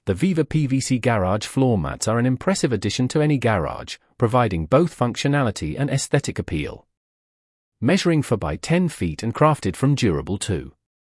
The Viva PVC garage floor mats are an impressive addition to any garage, providing both functionality and aesthetic appeal. Measuring 4 by 10 feet and crafted from durable 2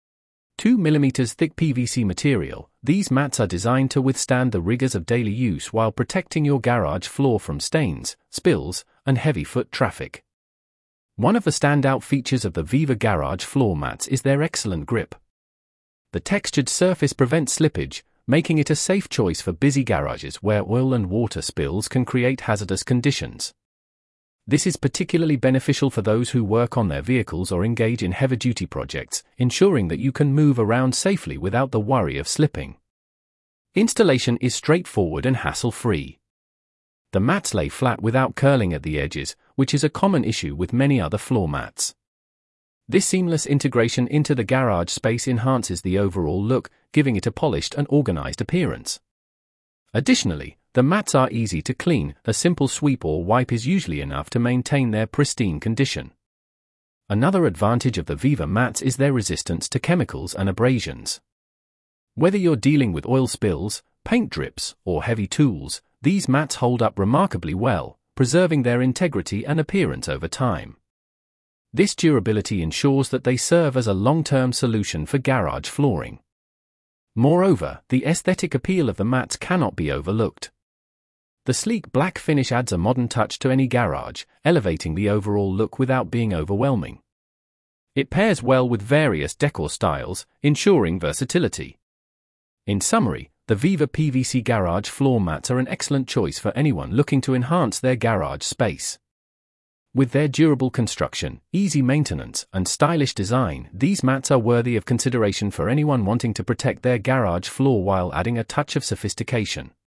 mm thick PVC material, these mats are designed to withstand the rigors of daily use while protecting your garage floor from stains, spills, and heavy foot traffic. One of the standout features of the Viva garage floor mats is their excellent grip. The textured surface prevents slippage, making it a safe choice for busy garages where oil and water spills can create hazardous conditions. This is particularly beneficial for those who work on their vehicles or engage in heavy-duty projects, ensuring that you can move around safely without the worry of slipping. Installation is straightforward and hassle-free. The mats lay flat without curling at the edges, which is a common issue with many other floor mats. This seamless integration into the garage space enhances the overall look, giving it a polished and organized appearance. Additionally, the mats are easy to clean. A simple sweep or wipe is usually enough to maintain their pristine condition. Another advantage of the Viva mats is their resistance to chemicals and abrasions. Whether you're dealing with oil spills, paint drips, or heavy tools, these mats hold up remarkably well, preserving their integrity and appearance over time. This durability ensures that they serve as a long-term solution for garage flooring. Moreover, the aesthetic appeal of the mats cannot be overlooked. The sleek black finish adds a modern touch to any garage, elevating the overall look without being overwhelming. It pairs well with various decor styles, ensuring versatility. In summary, the Viva PVC garage floor mats are an excellent choice for anyone looking to enhance their garage space. With their durable construction, easy maintenance, and stylish design, these mats are worthy of consideration for anyone wanting to protect their garage floor while adding a touch of sophistication.